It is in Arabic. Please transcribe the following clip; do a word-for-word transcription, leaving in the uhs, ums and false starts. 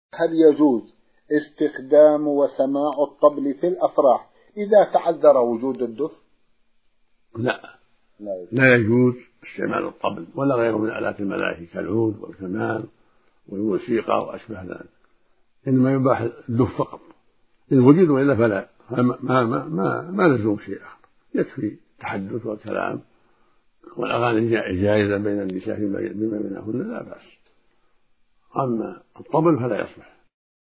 هل يجوز استخدام وسماع الطبل في الأفراح إذا تعذر وجود الدف؟ لا لا يجوز استعمال الطبل ولا غيره من آلات الملاهي كالعود والكمان والموسيقى وأشبه ذلك، إنما يباح الدف فقط إن وجد، وإلا فلا، ما ما ما ما, ما لزوم شيء آخر، يكفي التحدث والكلام والأغاني جائزة بين النساء بما بينهن لا بأس، أما الطبل فلا يصلح.